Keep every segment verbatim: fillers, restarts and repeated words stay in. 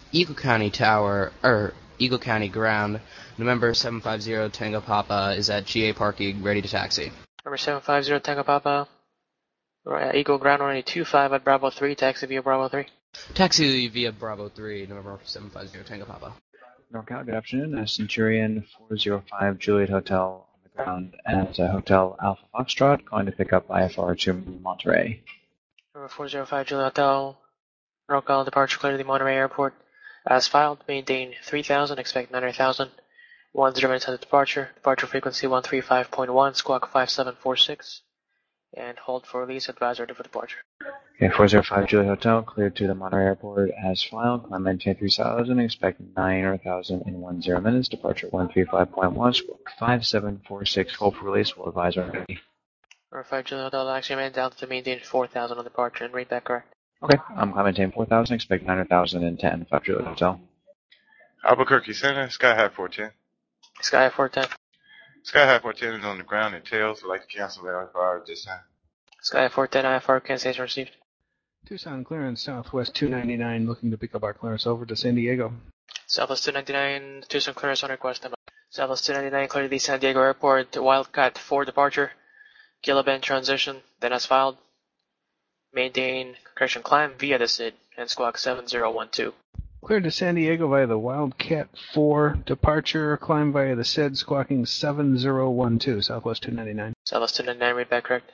Eagle County Tower, er, Eagle County Ground, November seven five zero Tango Papa is at G A parking, ready to taxi. Number seven five zero Tango Papa, Eagle Ground runway two five at Bravo three, taxi via Bravo three. Taxi via Bravo three, November seven five zero Tango Papa. NorCal, good afternoon. Uh, Centurion four zero five Juliet Hotel on the ground at uh, Hotel Alpha Foxtrot, going to pick up I F R to Monterey. Number four zero five Juliet Hotel, NorCal, departure clear to the Monterey Airport. As filed, maintain three thousand, expect nine thousand. one zero minutes at departure. Departure frequency one three five point one, squawk five seven four six. And hold for release, advisor for departure. Okay, four zero five Juliet Hotel, cleared to the Monterey Airport as filed. Climb maintain three thousand, expect nine thousand in one zero minutes. Departure one three five point one, squawk five seven four six. Hold for release, will advise on ready. Number five Juliet Hotel, actually remain down to maintain four thousand on departure and read back correct. Okay, I'm climb maintain four thousand, expect nine thousand in ten, five Juliet Hotel. Albuquerque Center, Sky High four ten. Sky High four ten. Sky High four ten is on the ground in tails. Would like to cancel that I F R at this time. Sky High four ten, I F R cancellation received. Tucson clearance, Southwest two ninety-nine, looking to pick up our clearance over to San Diego. Southwest two ninety-nine, Tucson clearance on request. Southwest two ninety-nine, clear to the San Diego Airport, Wildcat four departure. Kilo Bend transition, then as filed. Maintain correction climb via the S I D and squawk seven zero one two. Cleared to San Diego via the Wildcat four departure, climb via the S I D, squawking seven zero one two, Southwest two ninety-nine. Southwest two ninety-nine, read back correct.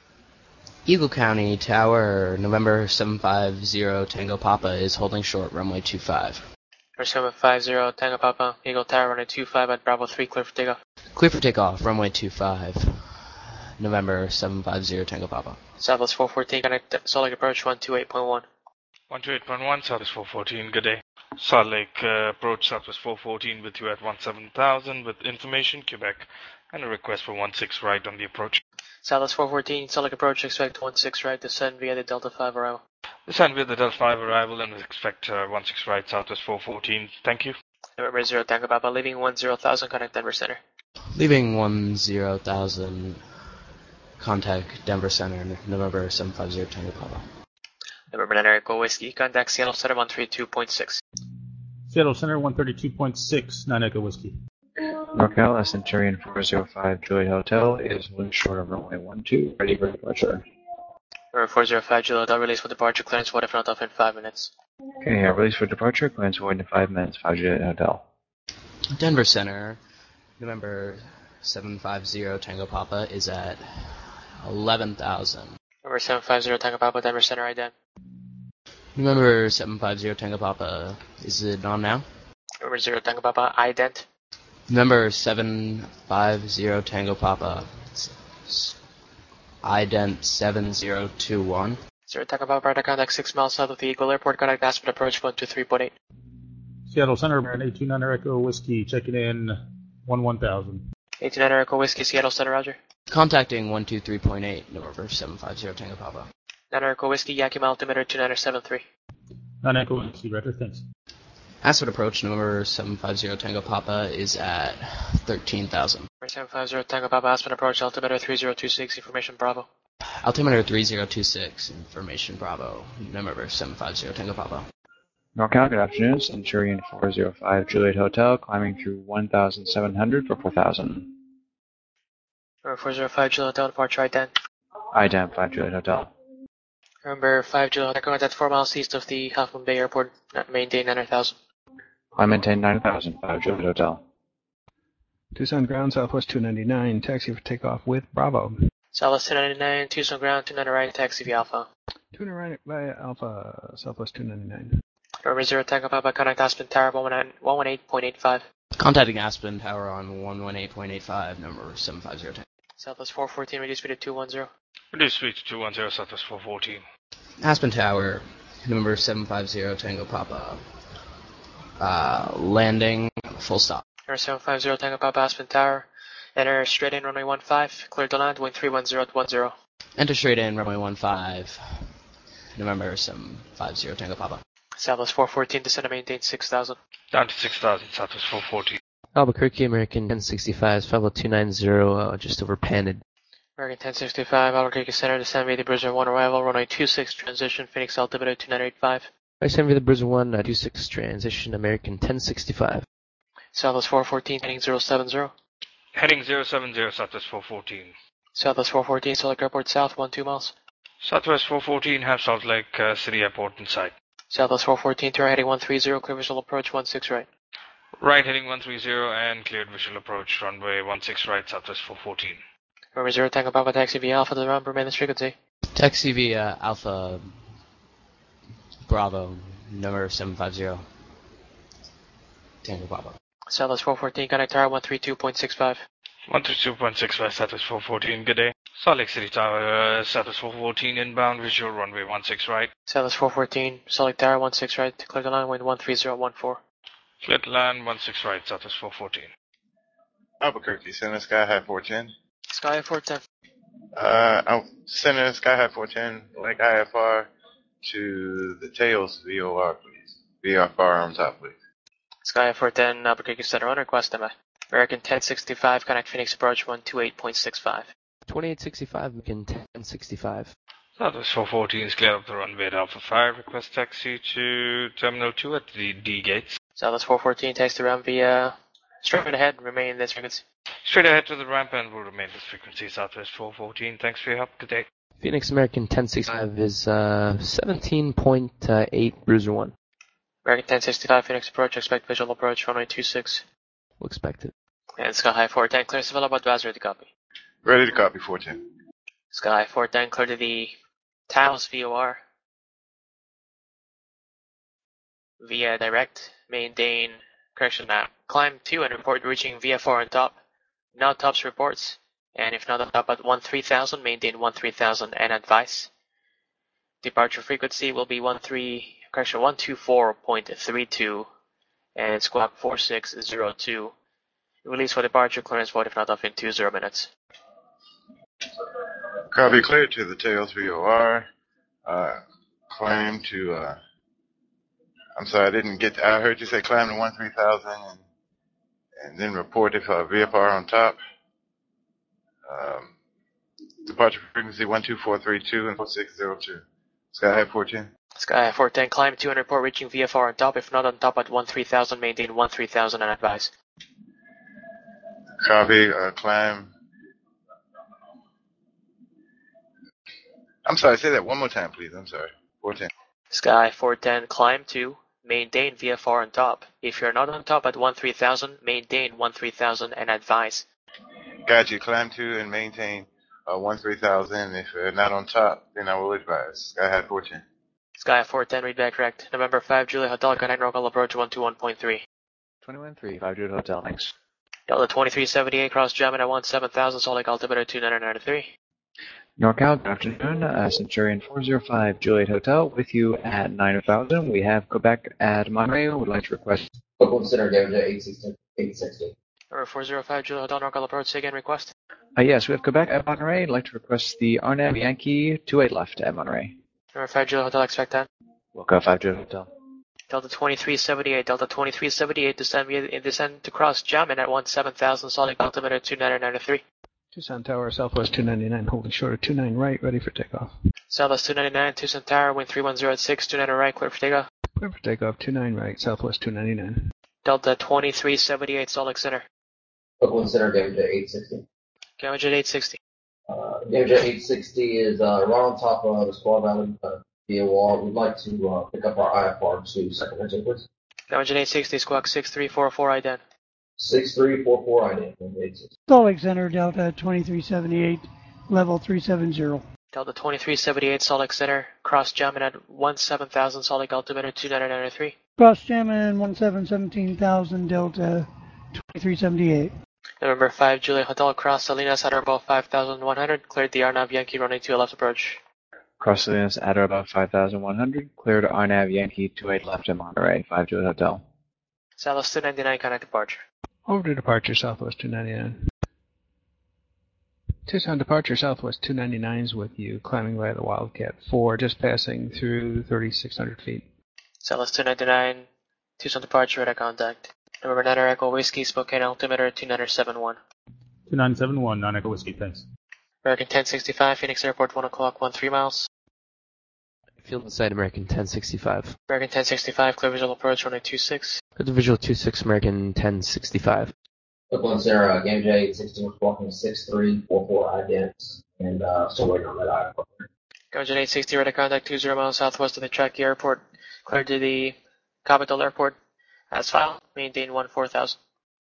Eagle County Tower, November seven five zero Tango Papa is holding short, runway two five. Number seven five zero Tango Papa, Eagle Tower, runway two five at Bravo three, clear for takeoff. Clear for takeoff, runway two five, November seven five zero Tango Papa. Southwest four fourteen, connect Salt Lake approach one two eight point one. one two eight point one, Southwest four fourteen, good day. Salt Lake uh, approach Southwest four fourteen with you at one seven thousand with information, Quebec, and a request for one six right on the approach. Southwest four fourteen, Salt Lake approach, expect one six right, descend via the Delta five arrival. Descend via the Delta five arrival and expect uh, one six right, Southwest four fourteen, thank you. November zero Tango Papa, leaving one zero thousand, connect Denver Center. Leaving one zero thousand, contact Denver Center, November seven five zero Tango Papa. November nine Echo Whiskey, contact Seattle Center one three two point six. Seattle Center one thirty-two point six, nine Echo Whiskey. NorCal, Centurion four zero five Juliet Hotel is holding short of runway one two, ready for departure. Number four zero five Juliet Hotel, release for departure, clearance water front off in five minutes. Okay, uh, release for departure, clearance void in five minutes, five Juliet Hotel. Denver Center, November seven five zero Tango Papa is at eleven thousand. Number seven five zero Tango Papa, Denver Center, I D E N. November seven five zero Tango Papa, is it on now? Number zero Tango Papa, I D E N. November seven five zero Tango Papa, ident seven zero two one. Zero Tango Papa, radar contact six miles south of the Eagle Airport, contact Aspen approach one two three point eight. Seattle Center, American eight two nine Echo Whiskey, checking in one one thousand. eight two nine Echo Whiskey, Seattle Center, roger. Contacting one two three point eight, November seven five zero Tango Papa. nine Echo Whiskey, Yakima altimeter two nine seven three. nine Echo Whiskey, roger, thanks. Aspen approach, November seven five zero Tango Papa is at thirteen thousand. seven five zero Tango Papa, Aspen approach, altimeter three zero two six, information Bravo. Altimeter three zero two six, information Bravo, November seven five zero Tango Papa. NorCal, good afternoon. Centurion four zero five Juliet Hotel, climbing through one thousand seven hundred for four thousand. Number four zero five Juliet Hotel, departure I D E N. I D E M five Juliet Hotel. Number five Juliet Hotel, contact four miles east of the Half Moon Bay Airport, maintain nine thousand. I maintain nine thousand, five Juliet Hotel. Tucson ground, Southwest two ninety-nine, taxi for takeoff with Bravo. Southwest two ninety-nine, Tucson ground, two ninety right, taxi via Alpha. two ninety right via Alpha, Southwest two ninety-nine. Number zero Tango Papa, contact Aspen Tower one eighteen point eight five. Contacting Aspen Tower on one eighteen point eight five, number seven five zero. Southwest four fourteen, reduce speed to two ten. Reduce speed to two ten, Southwest four fourteen. Aspen Tower, number seven five zero Tango Papa. Uh, landing, full stop. Number seven five zero Tango Papa, Aspen Tower. Enter straight in, runway one five, clear to land, wind three one zero to ten. Enter straight in, runway one five, November seven five zero Tango Papa. Southwest four fourteen, descend and maintain six thousand. Down to six thousand, Southwest four fourteen. Albuquerque, American ten sixty-five, Travel two ninety, uh, just over Panted. American ten sixty-five, Albuquerque Center, descend via the Bridge one arrival, runway two six, transition, Phoenix altimeter two nine eight five. Vice Envy the Bruiser one, uh, two six transition American ten sixty-five. Southwest four fourteen, heading zero seven zero. Heading zero seven zero, Southwest four fourteen. Southwest four fourteen, Salt Lake Airport South, one two miles. Southwest four fourteen, have Salt Lake uh, City Airport in sight. Southwest four fourteen, turn heading one three zero, clear visual approach one six right. Right heading one three zero and cleared visual approach, runway one six right, Southwest four fourteen. November zero, Tango Papa, taxi via Alpha to the ramp, remain this frequency. Taxi via Alpha Bravo, number seven five zero. Tango Bravo. Southwest four fourteen, connect tower one three two point six five. one three two point six five, Southwest four fourteen, good day. Salt Lake City Tower, uh, Southwest four fourteen, inbound, visual, runway one six right. Southwest four fourteen, Salt Lake Tower one six right, clear the line, wind one three zero one four. Cleared land, one six right, Southwest four fourteen. Albuquerque, Center Sky High four ten. Sky four ten. Uh, out Center Sky High four ten, Lake I F R to the tails V O R, please. V F R on top, please. Sky four ten, Albuquerque Center on request, M I. American ten sixty-five, connect Phoenix approach one two eight point six five. twenty-eight sixty-five, American ten sixty-five. Southwest four fourteen is clear up the runway at Alpha five. Request taxi to Terminal two at the D gates. Southwest four fourteen, taxi around via straight ahead, remain in this frequency. Straight ahead to the ramp and will remain this frequency, Southwest four fourteen. Thanks for your help. Good day. Phoenix American ten sixty-five is uh, seventeen point eight Bruiser one. American ten sixty-five, Phoenix approach, expect visual approach, runway two six. We'll expect it. And Sky High four ten, clear Seville about advisory to copy. Ready to copy, four ten. Sky four ten, clear to the Taos V O R. Via direct, maintain, correction map. Climb two and report reaching V F R on top. Now tops reports. And if not on top at one three thousand, maintain one three thousand and advise. Departure frequency will be one three, correction, one two four point three two and squawk four six zero two. Release for departure, clearance void if not off in two zero minutes. Copy, clear to the tails V O R. Uh, climb to, uh, I'm sorry, I didn't get, to, I heard you say climb to one three thousand and, and then report if uh, V F R on top. Um, departure frequency one two four three two and four six zero two. Sky High four ten. Sky High four ten, climb two and report reaching V F R on top. If not on top at one three thousand, maintain one three thousand and advise. Copy, uh, climb. I'm sorry, say that one more time, please. I'm sorry. four ten. Sky four ten, climb two, maintain V F R on top. If you're not on top at one three thousand, maintain one three thousand and advise. Got you. Climb two and maintain uh, one three thousand. If you're not on top, then I will advise. Sky High four ten. Sky four ten, read back correct. November five, Julia Hotel, connect local approach one two one point three. twenty-one three, five Juliet Hotel, thanks. Delta twenty-three seventy-eight, cross German at one seven thousand, Salt Lake altimeter two nine nine three. NorCal, good afternoon. Uh, Centurion four zero five Juliet Hotel with you at nine thousand. We have Quebec at Monterey. Would like to request. Oakland Center, David, eight sixty. eight sixty. Number four zero five, Julia Hotel, NorCal approach, say again, request. Uh, yes, we have Quebec at Monterey. I'd like to request the R N A V Yankee two eight left at Monterey. Number five, Julia Hotel, expect that. Wilco five Juliet Hotel. Delta twenty-three seventy-eight, Delta twenty-three seventy-eight, descend via descend to cross Jamin at one seven thousand, Salt Lake altimeter two nine nine three. Tucson Tower, Southwest two ninety-nine, holding short of two nine right, ready for takeoff. Southwest two ninety-nine, Tucson Tower, wind three one zero at six, two nine right, clear for takeoff. Clear for takeoff, two nine right, Southwest two ninety-nine. Delta twenty-three seventy-eight, Salt Lake Center. Oakland Center, David, eight sixty. Damage at eight sixty. Uh, David, eight sixty is uh, right on top of the Squaw Valley uh, V O R. We'd like to uh, pick up our I F R to second engine, please. Damage at eight sixty, squawk six three four four, ident. six three four four, ident. Salt Lake Center, Delta twenty-three seventy-eight, level three seven zero. Delta twenty-three seventy-eight, Salt Lake Center, cross Jamin at one seven thousand, Salt Lake altimeter two nine nine three. Cross Jamin one seven seventeen thousand, Delta twenty-three seventy-eight. November five, Julia Hotel, cross Salinas at or above five thousand one hundred, cleared the R N A V Yankee running to a left approach. Cross Salinas at or above five thousand one hundred. Cleared R N A V Yankee two eight left at Monterey, five Juliet Hotel. Southwest two ninety-nine, connect departure. Over to departure, Southwest two ninety-nine. Tucson departure, Southwest two ninety-nine is with you, climbing via the Wildcat four, just passing through thirty-six hundred feet. Southwest two ninety-nine, Tucson departure, radar contact. November nine Echo Whiskey, Spokane altimeter two nine seven one. two nine seven one, nine Echo Whiskey, thanks. American ten sixty-five, Phoenix Airport, one o'clock, one three miles. Field inside American ten sixty-five. American ten sixty-five, clear visual approach, runway two six. Clear to visual two six, American ten sixty-five. Oakland Sarah, Game J eight sixty was walking six three four four idents, and uh, still waiting on that I F R. Game J eight sixty, radar contact two zero miles southwest of the Truckee Airport. Clear to the Capitol Airport. As filed, maintain one four thousand.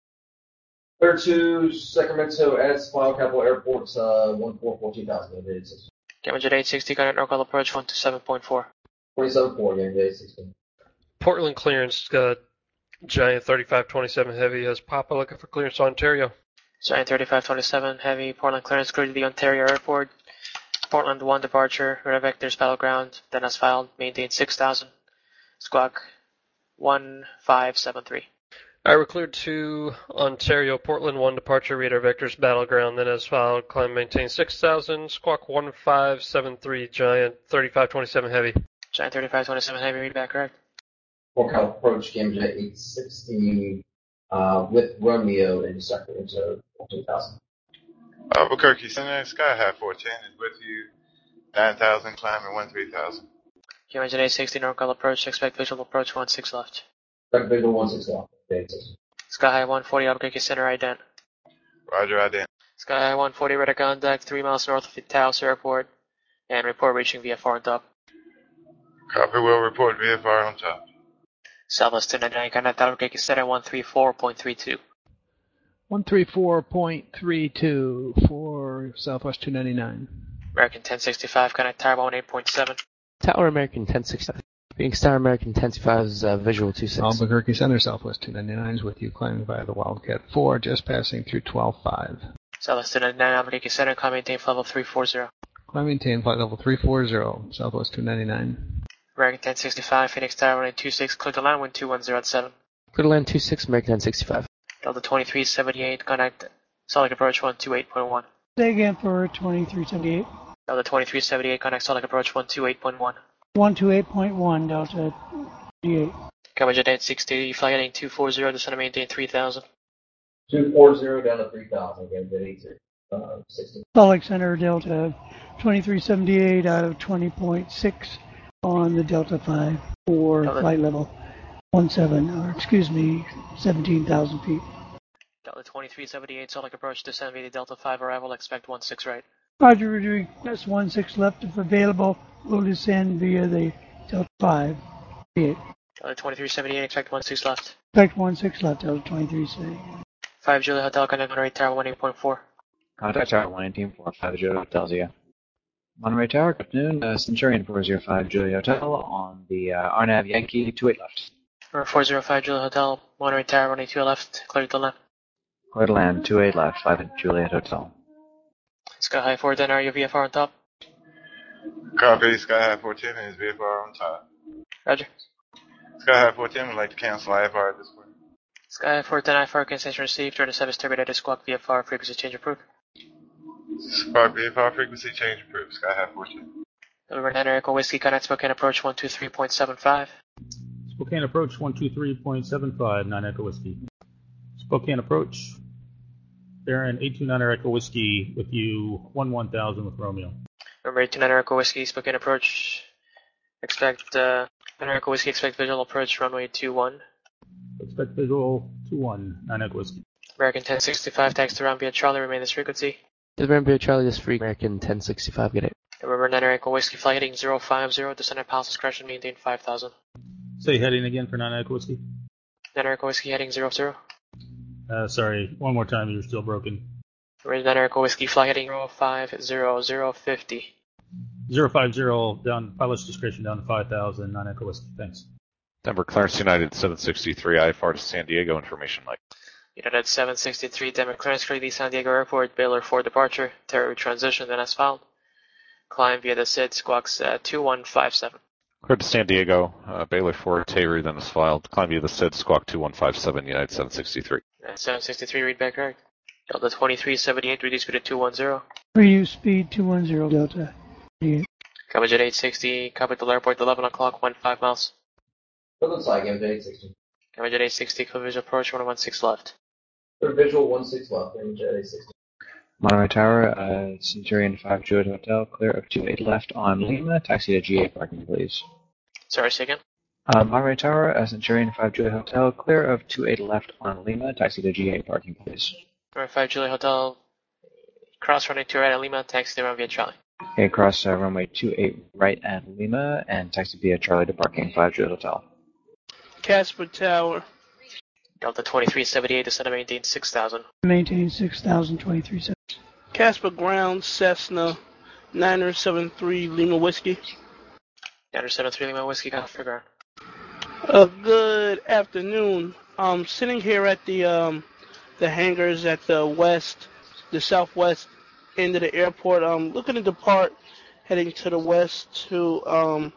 Clear to Sacramento as file Capitol Airport's uh, one four fourteen thousand, Game J eight sixty. Game J eight sixty, current normal approach one two seven point four. twenty-seven four, Game J eight sixty. Portland clearance, uh, Giant thirty-five twenty-seven Heavy has Papa looking for clearance Ontario. Giant thirty-five twenty-seven Heavy, Portland clearance, clear to the Ontario Airport. Portland one departure, radar vectors battleground, then as filed, maintain six thousand. Squawk one five seven three. I were cleared to Ontario, Portland one departure, radar vectors battleground, then as filed, climb maintain six thousand, squawk one five seven three, Giant thirty-five twenty-seven Heavy. Giant thirty-five twenty-seven Heavy, read back correct. Four Cal approach, Game J eight sixty uh, with Romeo in Sacramento, fourteen thousand. Albuquerque Center, Sky High four ten is with you, nine thousand, climbing one three thousand. Game J eight sixty, normal approach, expect visual approach one six left. Expect visual one six left. Sky High one forty, Albuquerque Center, ident. Roger, ident. Sky High one forty, radar contact, three miles north of the Taos Airport, and report reaching V F R on top. Copy, will report V F R on top. Southwest two ninety-nine, contact Albuquerque Center one three four point three two. one three four point three two for Southwest two ninety-nine. American ten sixty-five, contact Tower one eight point seven. Tower American ten sixty-five. Being Star American ten sixty-five is uh, visual two six. Albuquerque Center, Southwest two ninety-nine is with you, climbing via the Wildcat four, just passing through twelve five. Southwest two ninety-nine, Albuquerque Center, climb maintain flight level three forty. Climb maintain flight level three forty, Southwest two ninety-nine. American ten sixty-five, Phoenix Tower one eight two six, clear to land, wind two one zero at seven. Clear to land two six, American ten sixty-five. Delta twenty-three seventy-eight, contact Solid Approach one two eight point one. Say again for twenty-three seventy-eight. Delta twenty-three seventy-eight, contact Solid Approach one two eight point one. one two eight point one, Delta twenty-eight. Coverage at eight sixty, flight heading two forty, descend and maintain three thousand. two forty down to three thousand, Game J eight sixty. Salt Lake Center, Delta twenty-three seventy-eight out of twenty point six on the Delta five for Delta. flight level one seven, or excuse me, seventeen thousand feet. Delta twenty-three seventy-eight, Solid Approach, descend via the Delta five arrival, expect one six right. Roger, we're doing S one six left if available. We'll descend via the Delta five. Delta twenty-three seventy-eight, expect one six left. Expect one six left, Delta twenty-three seventy-eight. five Julia Hotel, contact Monterey Tower one eight point four. Contact Tower one eighteen point five Julia Hotel, Zia. Monterey Tower, good afternoon. Uh, Centurion four oh five Julia Hotel on the uh, R NAV Yankee two eight left. four oh five Julia Hotel, Monterey Tower one eight two left, clear to land. Clear to land, two eight left, five Juliet Hotel. Sky High four ten, are you V F R on top? Copy, Sky High four ten is V F R on top. Roger. Sky High four ten would like to cancel I F R at this point. Sky High four ten, I F R cancellation received, turn to service terminated, squawk V F R, frequency change approved. Squawk V F R, frequency change approved, Sky High four ten. November nine Echo Whiskey, contact Spokane Approach one two three point seven five. Spokane Approach one two three point seven five, nine Echo Whiskey. Spokane Approach, Baron eight two nine Echo Whiskey with you, one one thousand with Romeo. November eight two nine Echo Whiskey, Spokane Approach, expect, uh, nine Echo Whiskey, expect visual approach, runway two one. Expect visual two one, nine Echo Whiskey. American ten sixty-five, taxi to Rambia Charlie, remain this frequency. November Charlie, this free American ten sixty-five, get it. November nine Echo Whiskey, flight heading zero five zero, descend at Palace Discretion, maintain five thousand. Say heading again for nine Echo Whiskey. nine Echo Whiskey, heading zero zero. Uh, sorry, one more time, you're still broken. nine Echo Whiskey, flight heading zero five zero zero fifty. zero five zero, down, pilot's discretion down to five thousand, nine Echo Whiskey, thanks. Denver Clarence United seven sixty-three, I F R to San Diego, information Mike. United seven sixty-three, Denver Clarence Creedy, San Diego Airport, Baylor four departure, Terry transition, then as filed. Climb via the S I D, squawks uh, two one five seven. Cleared to San Diego, uh, Baylor four, Terry, then is filed. Climb via the S I D, squawk two one five seven, United seven sixty-three. Uh, seven sixty-three, read back correct. Delta twenty-three seventy-eight, reduce speed to two one zero. Reduce speed two one zero, Delta twenty-eight. Coverage at eight sixty, Capital Airport, eleven o'clock, one five miles. Looks like Game J eight sixty. Coverage at eight sixty, clear visual approach, one one six left. Clear visual one six left, Game J eight sixty. Monterey Tower, uh, Centurion five Juliet Hotel, clear of two eight left on Lima, taxi to G eight parking, please. Sorry, say again. Uh, Monterey Tower, uh, Centurion five Juliet Hotel, clear of two eight left on Lima, taxi to G eight parking, please. Number five Juliet Hotel, cross running two right at Lima, taxi to run via Charlie. Okay, cross uh, runway two eight right at Lima, and taxi via Charlie to parking five Juliet Hotel. Casper Tower. Delta twenty-three seventy-eight, descend and maintain six thousand. Maintain six thousand, twenty-three seventy. Casper Ground, Cessna, nine seven three Lima Whiskey. nine seven three Lima Whiskey, Casper Ground. Uh, good afternoon. Um, sitting here at the um, the hangars at the west, the southwest end of the airport. Um, looking to depart, heading to the west to um,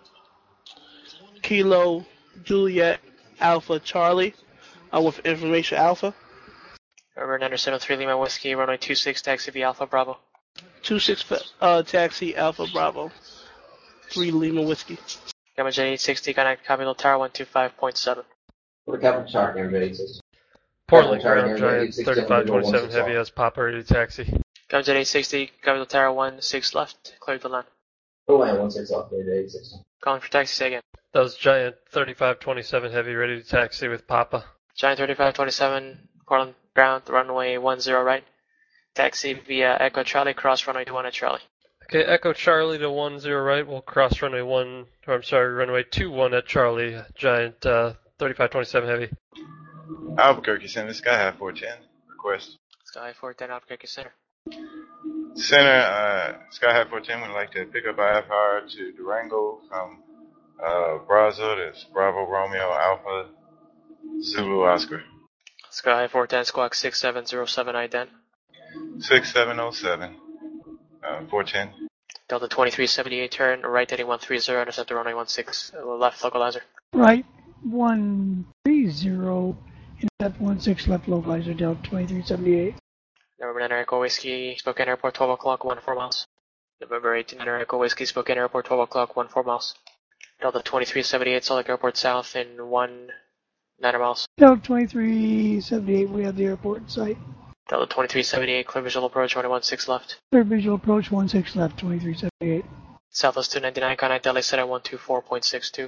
Kilo Juliet Alpha Charlie, uh, with information Alpha. Over nine seven three Lima Whiskey, runway two six, taxi via Alpha Bravo. two six uh, taxi Alpha Bravo, three Lima Whiskey. Gamma Jet eight sixty, connect Capital Tower one two five point seven. For Capital Tower, Gamma Jet eight sixty. Portland Ground Giant thirty-five twenty-seven heavy as Papa ready to taxi. Gamma Jet eight sixty, Capital Tower one six left, clear to land. Go land one six left, Gamma Jet eight sixty. Calling for taxi, say again. That was Giant thirty-five twenty-seven heavy ready to taxi with Papa. Giant thirty-five twenty-seven, Portland Ground, runway one zero right. Taxi via Echo Charlie, cross runway two one at Charlie. Okay, Echo Charlie to one zero right. We'll cross runway one, or I'm sorry, runway two one at Charlie. Giant uh, thirty-five twenty-seven heavy. Albuquerque Center, Sky High four ten. Request. Sky four ten, Albuquerque Center. Center, uh, Sky High four ten would like to pick up I F R to Durango from uh, Brazo. That's Bravo Romeo Alpha Zulu Oscar. Sky four ten, squawk six seven zero seven ident. six seven zero seven. Uh, four ten. Delta twenty-three seventy-eight, turn right heading one three zero, intercept the runway one six, uh, left localizer. Right, one three zero, intercept one six left localizer, Delta twenty-three seventy-eight. November nine Echo Whiskey, Spokane Airport, twelve o'clock, one four miles. November eighteen Echo Whiskey, Spokane Airport, twelve o'clock, one four miles. Delta twenty-three seventy-eight, Salt Lake Airport South in one nine miles. Delta twenty-three seventy-eight, we have the airport in sight. Delta twenty-three seventy-eight, clear visual approach, runway one six left. Clear visual approach, one six left, twenty-three seventy-eight. Southwest two ninety-nine, contact L A Center one two four point six two.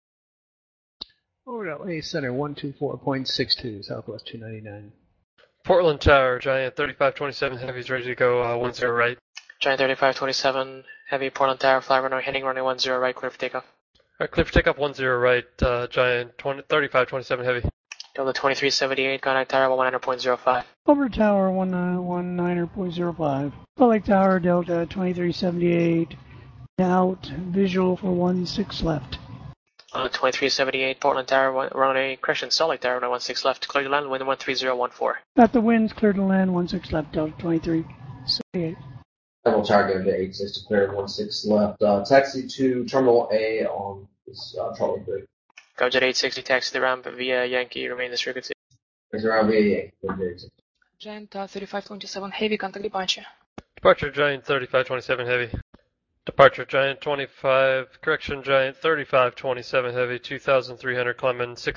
Over to L A Center one two four point six two, Southwest two ninety-nine. Portland Tower, Giant thirty-five twenty-seven heavy's ready to go, uh, one zero right. Giant thirty-five twenty-seven, heavy, Portland Tower, fly runway heading runway one zero right, clear for takeoff. Alright, clear for takeoff one zero right, uh, Giant thirty-five twenty-seven heavy. Delta twenty-three seventy-eight, contact Tower one nine point zero five. Over Tower one nine point zero five. Salt Lake Tower, Delta twenty-three seventy-eight, out, visual for one six left. Delta twenty-three seventy-eight, Portland Tower, one, runway, correction, Salt Lake Tower, runway one six left, clear to land, wind one three zero one four. At the winds, clear to land, one six left, Delta twenty-three seventy-eight. Capital Tower, Gamma Jet eight sixty, clear one six left. Uh, taxi to Terminal A on this, uh, Charlie three. Gamma Jet eight sixty, taxi to ramp via Yankee, remain this frequency. It's around via Yankee. Giant uh, thirty-five twenty-seven heavy, contact departure. Departure Giant thirty-five twenty-seven heavy. Departure Giant twenty-five, correction Giant thirty-five twenty-seven heavy, two thousand three hundred, climbing six